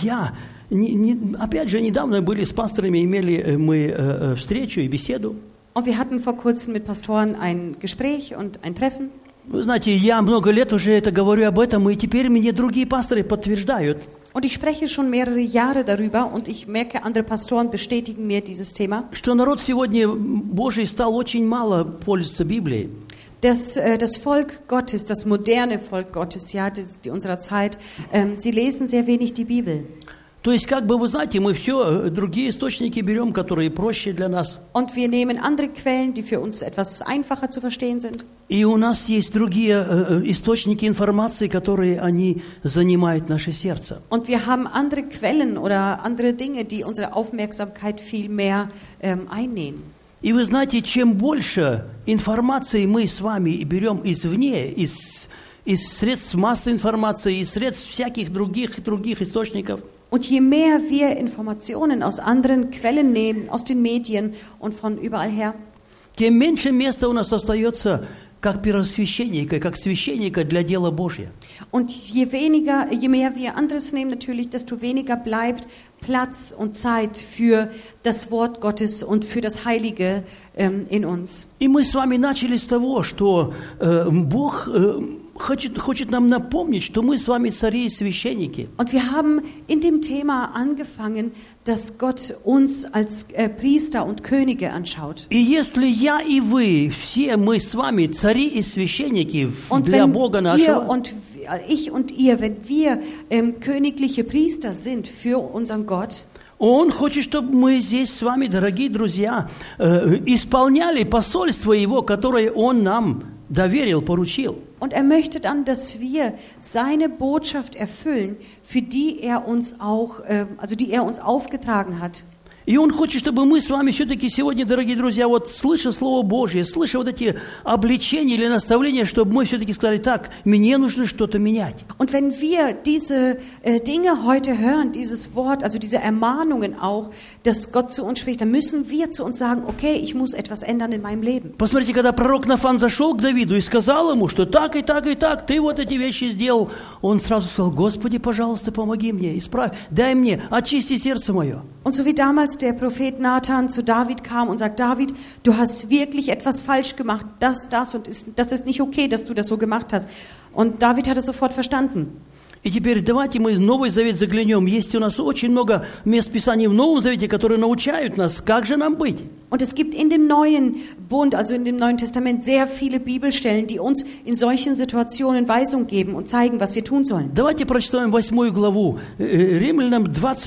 опять же, недавно были с пасторами, имели мы встречу и беседу. Und wir hatten vor kurzem mit Pastoren ein Gespräch und ein Treffen. Вы знаете, я много лет уже это говорю об этом, и теперь мне другие пасторы подтверждают. Und ich spreche schon mehrere Jahre darüber und ich merke, andere Pastoren bestätigen mir dieses Thema. Что народ сегодня Божий стал очень мало пользоваться Библией. Das Volk Gottes, das moderne Volk Gottes, ja, die unserer Zeit, sie lesen sehr wenig die Bibel. То есть, как бы, вы знаете, мы все другие источники берем, которые проще для нас. Und wir nehmen andere Quellen, die für uns etwas einfacher zu verstehen sind. И у нас есть другие источники информации, которые они занимают наше сердце. Und wir haben andere Quellen oder andere Dinge, die unsere Aufmerksamkeit viel mehr einnehmen. И вы знаете, чем больше информации мы с вами берем извне, из средств массовой информации, из средств всяких других источников, Und je mehr wir Informationen aus anderen Quellen nehmen, aus den Medien und von überall her, тем меньше места у нас остается как первосвященника, как священника для дела Божьего. und je mehr wir anderes nehmen natürlich, desto weniger bleibt Platz und Zeit für das Wort Gottes und für das Heilige in uns. И мы с вами начали с того, что Бог хочет нам напомнить, что мы с вами цари и священники. Und wir haben in dem Thema angefangen, dass Gott uns als Priester und Könige anschaut. И если я и вы, все мы с вами цари и священники Und для wenn Бога ihr нашего, und ich und ihr, wenn wir königliche Priester sind für unseren Gott, Он хочет, чтобы мы здесь с вами, дорогие друзья, исполняли посольство Его, которое Он нам доверил, поручил. und er möchte dann, dass wir seine Botschaft erfüllen, für die er uns auch, die er uns aufgetragen hat. И Он хочет, чтобы мы с вами все-таки сегодня, дорогие друзья, вот слыша Слово Божье, слыша вот эти обличения или наставления, чтобы мы все-таки сказали, так, мне нужно что-то менять. Und wenn wir diese Dinge heute hören, dieses Wort, also diese Ermahnungen auch, dass Gott zu uns spricht, dann müssen wir zu uns sagen, okay, ich muss etwas ändern in meinem Leben. Посмотрите, когда пророк Нафан зашел к Давиду и сказал ему, что так и так и так, ты вот эти вещи сделал, он сразу сказал, Господи, пожалуйста, помоги мне, исправь, дай мне, очисти сердце мое. Und so wie damals der Prophet Nathan zu David kam und sagt, David, du hast wirklich etwas falsch gemacht, das und das ist nicht okay, dass du das so gemacht hast. Und David hat es sofort verstanden. И теперь давайте мы Новый Завет заглянем. Есть у нас очень много мест Писаний в Новом Завете, которые научают нас, как же нам быть. Und es gibt in dem neuen Bund, also in dem Neuen Testament, sehr viele Bibelstellen, die uns in solchen Situationen Weisung geben und zeigen, was wir tun sollen. Давайте прочитаем 8 главу, Римлянам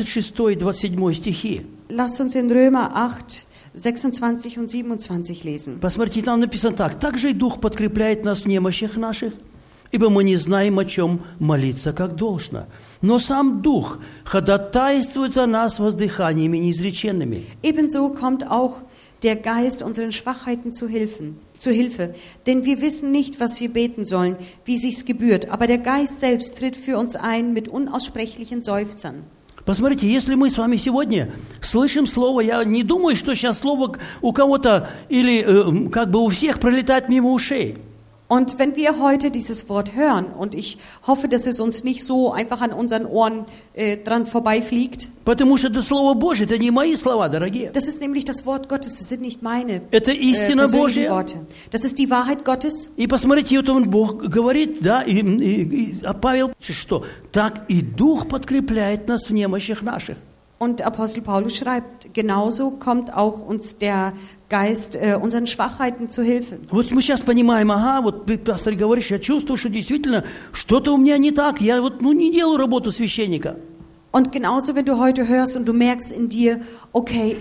26-27 стихи. Lasst uns in Römer 8, 26 und 27 lesen. Посмотрите, там написано так. «Также и Дух подкрепляет нас в немощах наших, ибо мы не знаем, о чем молиться, как должно. Но сам Дух ходатайствует за нас воздыханиями неизреченными». Ebenso kommt auch der Geist unseren Schwachheiten zu Hilfe. Denn wir wissen nicht, was wir beten sollen, wie sich's gebührt. Aber der Geist selbst tritt für uns ein mit unaussprechlichen Seufzern. Посмотрите, если мы с вами сегодня слышим слово, я не думаю, что сейчас слово у кого-то или как бы у всех пролетает мимо ушей. Und wenn wir heute dieses Wort hören, und ich hoffe, dass es uns nicht so einfach an unseren Ohren dran vorbeifliegt, Потому что это Слово Божье, это не мои слова, дорогие. das ist nämlich das Wort Gottes, das sind nicht meine Это истина persönlichen Божья. Worte. Das ist die Wahrheit Gottes. И посмотрите, вот он Бог говорит, да, а Павел пишет, что так и Дух подкрепляет нас в немощах наших. Und Apostel Paulus schreibt, genauso kommt auch uns der Geist unseren Schwachheiten zu Hilfe. Вот мы сейчас понимаем, ага, вот ты, пастор, говоришь, я чувствую, что действительно что-то у меня не так, я вот не делаю работу священника. Und genauso, wenn du heute hörst und du merkst in dir, okay,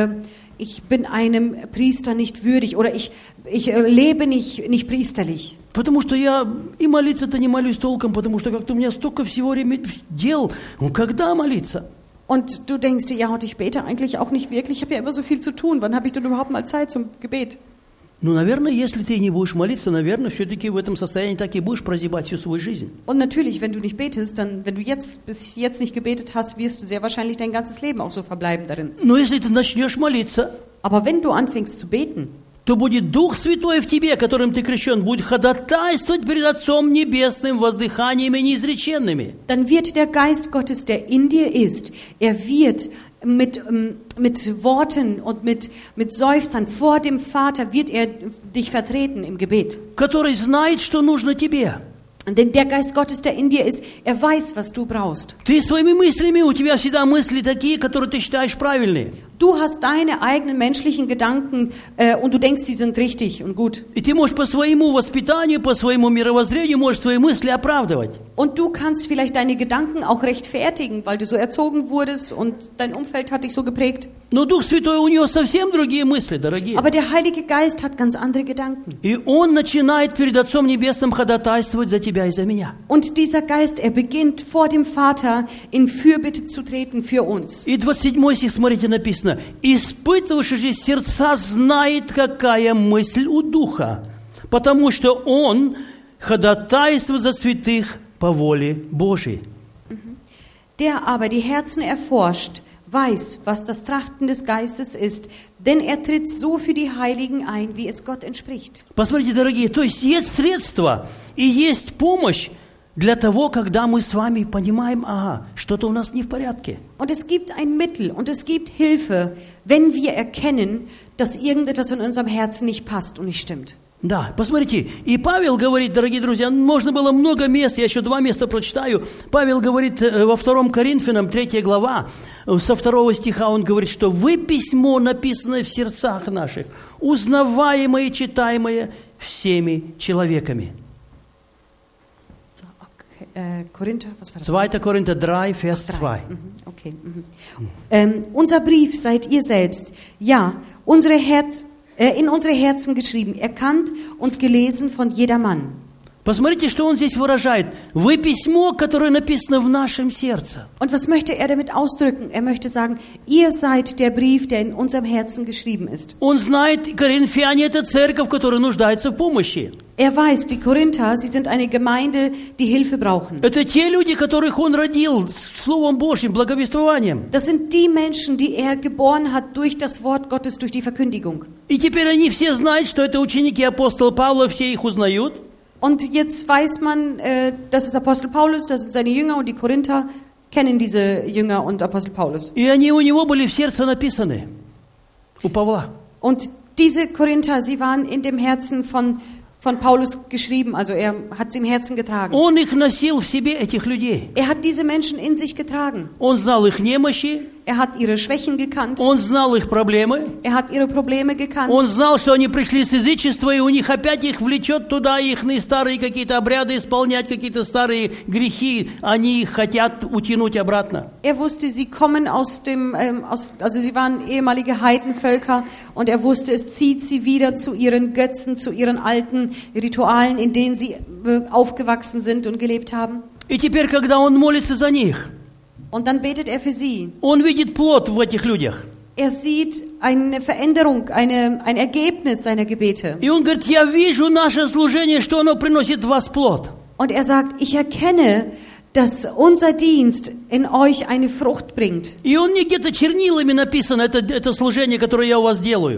ich bin einem Priester nicht würdig oder ich lebe nicht priesterlich. Потому что я и молиться-то не молюсь толком, потому что как-то у меня столько всего дел. Ну, когда молиться? Und du denkst dir, ja, und ich bete eigentlich auch nicht wirklich, ich habe ja immer so viel zu tun, wann habe ich denn überhaupt mal Zeit zum Gebet? Ну, наверное, если ты не будешь молиться, наверное, все-таки в этом состоянии так и будешь прозябать всю свою жизнь. Und natürlich, wenn du nicht betest, dann, wenn du bis jetzt nicht gebetet hast, wirst du sehr wahrscheinlich dein ganzes Leben auch so verbleiben darin. Но если ты начнешь молиться, Aber wenn du anfängst zu beten, то будет Дух Святой в тебе, которым ты крещен, будет ходатайствовать перед Отцом Небесным воздыханиями неизреченными. dann wird der Geist Gottes, der in dir ist, er wird mit Worten und mit Seufzern vor dem Vater, wird er dich vertreten im Gebet. Который знает, что нужно тебе. Denn der Geist Gottes, der in dir ist, er weiß, was du brauchst. Ты своими мыслями, у тебя всегда мысли такие, которые ты считаешь правильные. Du hast deine eigenen menschlichen Gedanken und du denkst, sie sind richtig und gut. И ты можешь по своему воспитанию, по своему мировоззрению, можешь свои мысли оправдывать. Und du kannst vielleicht deine Gedanken auch rechtfertigen, weil du so erzogen wurdest und dein Umfeld hat dich so geprägt. Но Дух Святой, у него совсем другие мысли, дорогие. Aber der Heilige Geist hat ganz andere Gedanken. И Он начинает перед Отцом Небесным ходатайствовать за тебя и за меня. Und dieser Geist, er beginnt vor dem Vater in Fürbitte zu treten für uns. И 27 стих, смотрите, написано: «Испытывавший же сердца знает, какая мысль у Духа, потому что Он ходатайствует за святых по воле Божией». Der aber die Herzen erforscht, weiß, was das Trachten des Geistes ist, denn er tritt so für die Heiligen ein, wie es Gott entspricht. Посмотрите, дорогие, то есть есть средства и есть помощь для того, когда мы с вами понимаем, ага, что-то у нас не в порядке. Und es gibt ein Mittel und es gibt Hilfe, wenn wir erkennen, dass irgendetwas in unserem Herzen nicht passt und nicht stimmt. Да, посмотрите, и Павел говорит, дорогие друзья, можно было много мест, я еще 2 места прочитаю. Павел говорит во 2 Коринфянам, 3 глава, со 2 стиха он говорит, что «Вы письмо, написанное в сердцах наших, узнаваемое и читаемое всеми человеками». Korinther, was war das? 2. Korinther 3, Vers 2. Okay. Unser Brief seid ihr selbst, ja, in unsere Herzen geschrieben, erkannt und gelesen von jedermann. Посмотрите, что он здесь выражает. Вы письмо, которое написано в нашем сердце. Und was möchte er damit ausdrücken? Er möchte sagen, ihr seid der Brief, der in unserem Herzen geschrieben ist. Он знает, коринфяне – это церковь, которая нуждается в помощи. Er weiß, die Korinther, sie sind eine Gemeinde, die Hilfe brauchen. Это те люди, которых он родил Словом Божьим, благовествованием. Das sind die Menschen, die er geboren hat durch das Wort Gottes, durch die Verkündigung. И теперь они все знают, что это ученики апостола Павла, все их узнают. Und jetzt weiß man, das ist Apostel Paulus, das sind seine Jünger und die Korinther kennen diese Jünger und Apostel Paulus. И они у него были в сердце написаны, у Павла. Und diese Korinther, sie waren in dem Herzen von Paulus geschrieben, also er hat sie im Herzen getragen. Он их носил в себе, этих людей. Er hat diese Menschen in sich getragen. Он знал их немощи. Er hat ihre Schwächen gekannt. Он знал их проблемы. Er hat ihre Probleme gekannt. Он знал, что они пришли с язычества, и у них опять их влечет туда их старые какие-то обряды исполнять, какие-то старые грехи. Они их хотят утянуть обратно. Er wusste, sie kommen also sie waren ehemalige Heidenvölker und er wusste, es zieht sie wieder zu ihren Götzen, zu ihren alten Ritualen, in denen sie aufgewachsen sind und gelebt haben. И теперь, когда он молится за них, und dann betet er für sie. Он видит плод в этих людях. Er sieht eine Veränderung, ein Ergebnis seiner Gebete. И он говорит: я вижу наше служение, что оно приносит в вас плод. Und er sagt, ich erkenne, dass unser Dienst in euch eine Frucht bringt. И он не где-то чернилами написано, это служение, которое я у вас делаю.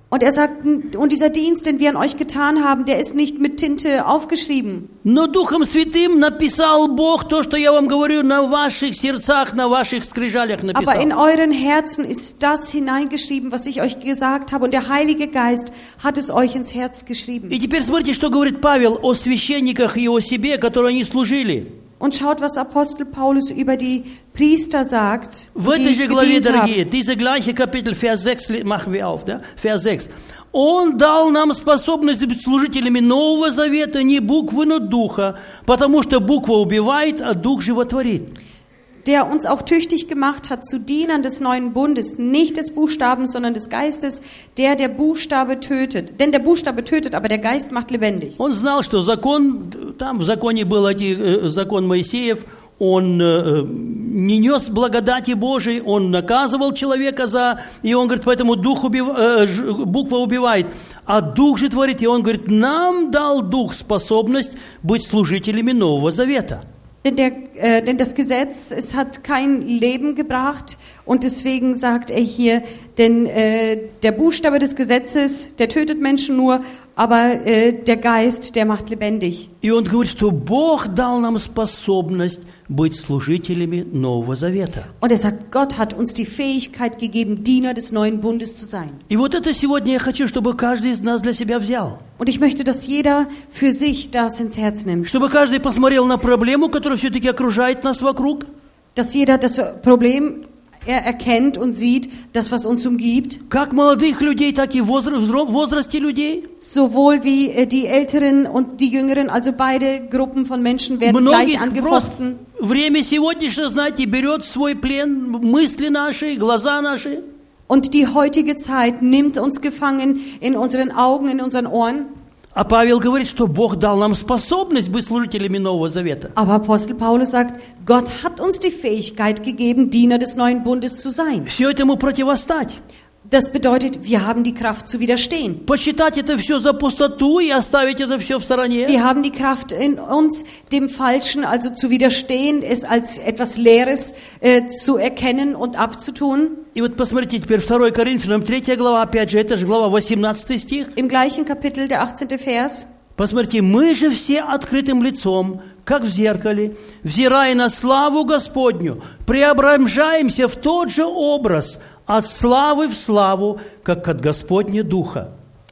Und er sagt, und dieser Dienst, den wir an euch getan haben, der ist nicht mit Tinte aufgeschrieben. Но Духом Святым написал Бог то, что я вам говорю, на ваших сердцах, на ваших скрижалях написал. Aber in euren Herzen ist das hineingeschrieben, was ich euch gesagt habe. Und der Heilige Geist hat es euch ins Herz geschrieben. И теперь смотрите, что говорит Павел о священниках и о себе, которые они служили. Und schaut, was Apostel Paulus über die Priester sagt, В die этой же главе, gedient дорогие, haben. diese gleiche Kapitel, Vers 6, machen wir auf, да? Vers 6. Он дал нам способность быть служителями Нового Завета не буквы, но Духа, потому что буква убивает, а Дух животворит. Der uns auch tüchtig gemacht hat zu Dienern des neuen Bundes, nicht des Buchstabens, sondern des Geistes, der Buchstabe tötet. Denn der Buchstabe tötet, aber der Geist macht lebendig. Он знал, что закон, там в законе был закон Моисеев, он не нес благодати Божией, он наказывал человека и он говорит, поэтому буква убивает, а Дух же творит. И он говорит, нам дал Дух способность быть служителями Нового Завета. Denn das Gesetz, es hat kein Leben gebracht und deswegen sagt er hier, denn der Buchstabe des Gesetzes, der tötet Menschen nur, aber der Geist, der macht lebendig. И он говорит, что Бог дал нам способность быть служителями Нового Завета. Und er sagt, Gott hat uns die Fähigkeit gegeben, Diener des neuen Bundes zu sein. И вот это сегодня я хочу, чтобы каждый из нас для себя взял. Und ich möchte, dass jeder für sich das ins Herz nimmt. Чтобы каждый посмотрел на проблему, которая все-таки окружает нас вокруг. Dass jeder das Problem erkennt und sieht, das, was uns umgibt. Как молодых людей, так и в возрасте людей. Sowohl wie die Älteren und die Jüngeren, also beide Gruppen von Menschen werden gleich angefochten. Время сегодняшнее, знаете, берет в свой плен мысли наши, глаза наши. Und die heutige Zeit nimmt uns gefangen in unseren Augen, in unseren Ohren. А Павел говорит, что Бог дал нам способность быть служителями Нового Завета. Aber Apostel Paulus sagt, Gott hat uns die Fähigkeit gegeben, Diener des neuen Bundes zu sein. Все этому противостать. Das bedeutet, wir haben die Kraft zu widerstehen. Почитать это все за пустоту и оставить это все в стороне. Wir haben die Kraft in uns, dem Falschen, also zu widerstehen, es als etwas Leeres zu erkennen und abzutun. И вот посмотрите теперь 2 Коринфянам 3 глава, опять же, это же глава 18 стих. Im gleichen Kapitel, der 18. Vers. Посмотрите, мы же все открытым лицом, как в зеркале, взирая на славу Господню, преображаемся в тот же образ, от славы в славу, как от Господня Духа.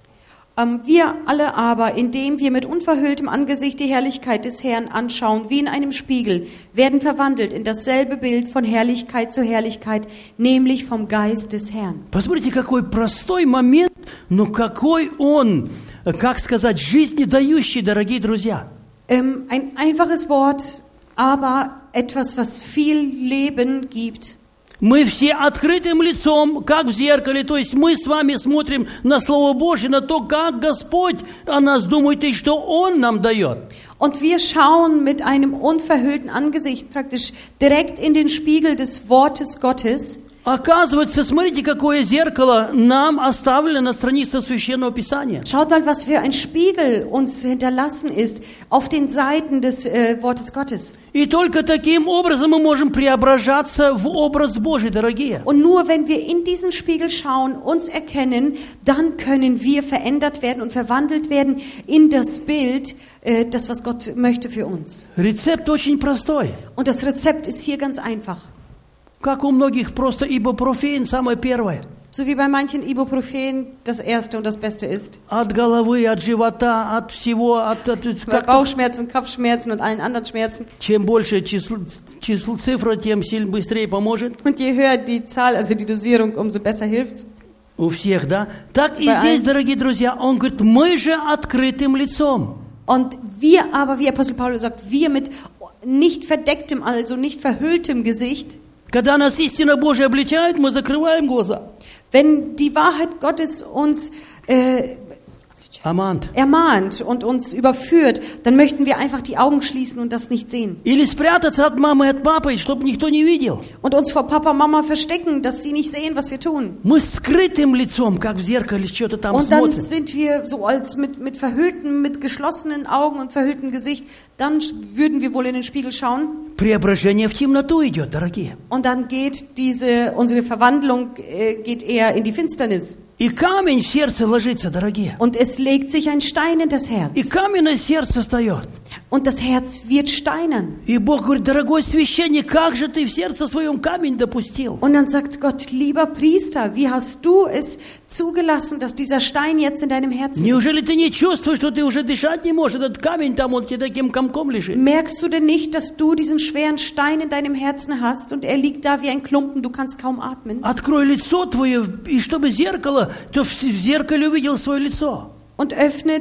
Wir alle aber, indem wir mit unverhülltem Angesicht die Herrlichkeit des Herrn anschauen, wie in einem Spiegel, werden verwandelt in dasselbe Bild von Herrlichkeit zu Herrlichkeit, nämlich vom Geist des Herrn. Посмотрите, какой простой момент, но какой он, как сказать, жизнедающий, дорогие друзья. Ein einfaches Wort, aber etwas, was viel Leben gibt. Мы все открытым лицом, как в зеркале, то есть мы с вами смотрим на Слово Божье, на то, как Господь о нас думает и что Он нам дает. Und wir schauen mit einem unverhüllten Angesicht praktisch direkt in den Spiegel des Wortes Gottes. Оказывается, смотрите, какое зеркало нам оставлено на страницах Священного Писания. Schaut mal, was für ein Spiegel uns hinterlassen ist auf den Seiten des Wortes Gottes. И только таким образом мы можем преображаться в образ Божий, дорогие. Und nur wenn wir in diesen Spiegel schauen, uns erkennen, dann können wir verändert werden und verwandelt werden in das Bild, das, was Gott möchte für uns. Рецепт очень простой. Und das Rezept ist hier ganz einfach. Как у многих просто ибупрофен самое первое. So wie bei manchen Ibuprofen das erste und das Beste ist. От головы, от живота, от всего, Bei Bauchschmerzen, Kopfschmerzen und allen anderen Schmerzen. Чем больше цифра, тем быстрее поможет. Und je höher die Zahl, also die Dosierung, umso besser hilft's. У всех, да? Так и здесь, дорогие друзья, он говорит, мы же открытым лицом. Und wir aber, wie Apostel Paulus sagt, wir mit nicht verdecktem, also nicht verhülltem Gesicht. Когда нас истина Божия обличает, мы закрываем глаза. Wenn die Wahrheit Gottes uns ermahnt und uns überführt, dann möchten wir einfach die Augen schließen und das nicht sehen. Или спрятаться от мамы и от папы, чтобы никто не видел. Und uns vor Papa, Mama verstecken, dass sie nicht sehen, was wir tun. Мы скрытым лицом, как в зеркале, что-то там Und dann смотрим. sind wir so als mit verhüllten, mit geschlossenen Augen und verhülltem Gesicht, dann würden wir wohl in den Spiegel schauen. Преображение в темноту идет, дорогие. Und dann geht unsere Verwandlung geht eher in die Finsternis. И камень в сердце ложится, дорогие. Und es legt sich ein Stein in das И Herz. каменное сердце встает. Und das Herz wird steinern. И Бог говорит, дорогой священник, как же ты в сердце своем камень допустил? Und dann sagt Gott, lieber Priester, wie hast du es zugelassen, dass dieser Stein jetzt in deinem Herzen ist? Неужели ты не чувствуешь, что ты уже дышать не можешь? Этот камень там, он тебе таким комком лежит. Merkst du denn nicht, dass du diesen schweren Stein in deinem Herzen hast und er liegt da wie ein Klumpen, du kannst kaum atmen? Открой лицо твое, и чтобы зеркало, то в зеркале увидел свое лицо. Und öffne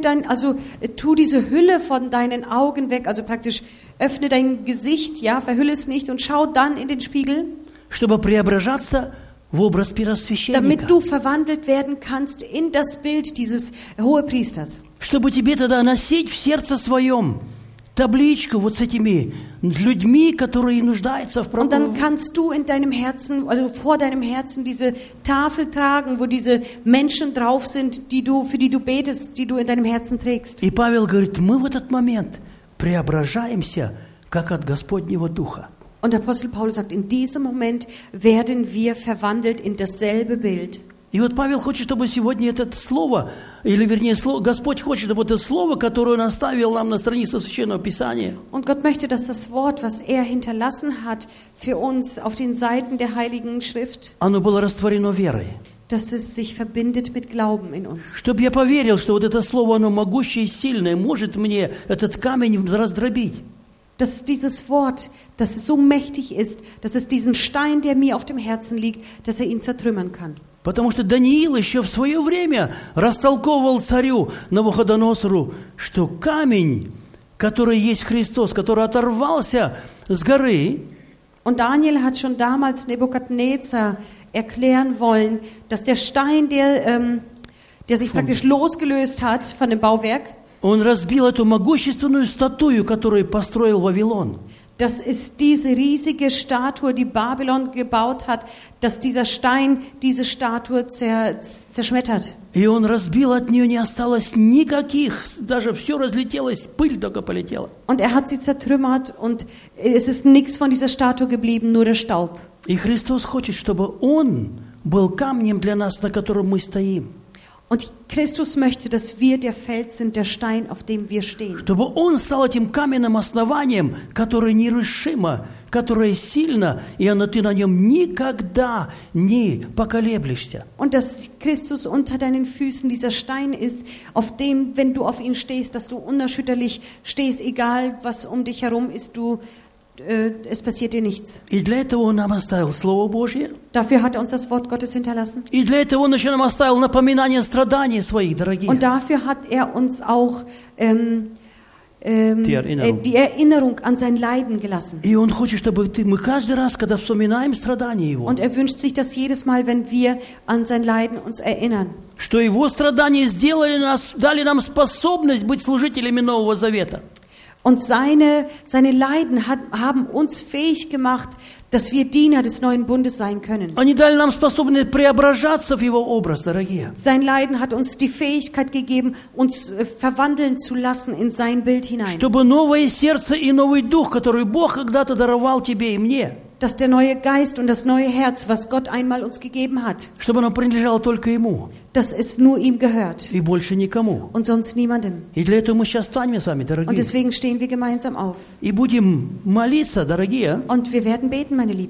tu diese Hülle von deinen Augen weg, also praktisch öffne dein Gesicht, ja, verhülle es nicht und schau dann in den Spiegel, Чтобы преображаться в образ damit первосвященника. du verwandelt werden kannst in das Bild dieses Hohepriesters. Чтобы тебе тогда носить в сердце своем табличку вот с этими людьми, которые нуждаются в Und dann правде. kannst du in deinem Herzen, also vor deinem Herzen diese Tafel tragen, wo diese Menschen drauf sind, für die du betest, die du in deinem Herzen trägst. И Павел говорит, мы в этот момент преображаемся, как от Господнего Духа. Und der Apostel Paulus sagt, in diesem Moment werden wir verwandelt in dasselbe Bild. И вот Павел хочет, чтобы сегодня это слово, или вернее, Господь хочет, чтобы это слово, которое Он оставил нам на странице Священного Писания, Und Gott möchte, dass das Wort, was er hinterlassen hat für uns auf den Seiten der Heiligen Schrift, оно было растворено верой. dass es sich verbindet mit Glauben in uns. Чтобы я поверил, что вот это слово, оно могущее и сильное, может мне этот камень раздробить. Dass dieses Wort, dass es so mächtig ist, dass es diesen Stein, der mir auf dem Herzen liegt, dass er ihn zertrümmern kann. Потому что Даниил еще в свое время растолковывал царю Навуходоносору, что камень, который есть Христос, который оторвался с горы, Und Daniel hat schon damals Nebukadnezar erklären wollen, dass der Stein, der sich praktisch losgelöst hat von dem Bauwerk, он разбил эту могущественную статую, которую построил Вавилон. das ist diese riesige Statue, die Babylon gebaut hat, dass dieser Stein diese Statue zerschmettert. И он разбил, от нее не осталось никаких, даже все разлетелось, пыль только полетела. Und er hat sie zertrümmert und es ist nichts von dieser Statue geblieben, nur der Staub. И Христос хочет, чтобы Он был камнем для нас, на котором мы стоим. Und Christus möchte, dass wir der Fels sind, der Stein, auf dem wir stehen. Чтобы Он стал этим каменным основанием, которое нерушимо, которое сильно, и ты на нем никогда не поколеблешься. Und dass Christus unter deinen Füßen dieser Stein ist, auf dem, wenn du auf ihn stehst, dass du unerschütterlich stehst, egal was um dich herum ist, es passiert dir nichts. И для этого Он нам оставил Слово Божье. Dafür hat er uns das Wort Gottes hinterlassen. И для этого Он еще нам оставил напоминание страданий своих, дорогие. Und dafür hat er uns auch Die Erinnerung an sein Leiden gelassen. И Он хочет, чтобы мы каждый раз, когда вспоминаем страдания Его, Und er wünscht sich, dass jedes Mal, wenn wir an sein Leiden uns erinnern, что Его страдания дали нам способность быть служителями Нового Завета. und seine Leiden haben uns fähig gemacht, dass wir Diener des neuen Bundes sein können. Они дали нам способность преображаться в Его образ, дорогие. Sein Leiden hat uns die Fähigkeit gegeben, uns verwandeln zu lassen in sein Bild hinein. Чтобы новое сердце и новый дух, который Бог когда-то даровал тебе и мне, Dass der neue Geist und das neue Herz, was Gott einmal uns gegeben hat, чтобы оно принадлежало только Ему dass es nur ihm gehört и больше никому. und sonst niemandem. И для этого мы сейчас встанем с вами, Und дорогие, deswegen stehen wir gemeinsam auf. и будем молиться, дорогие, Und wir werden beten, meine Lieben,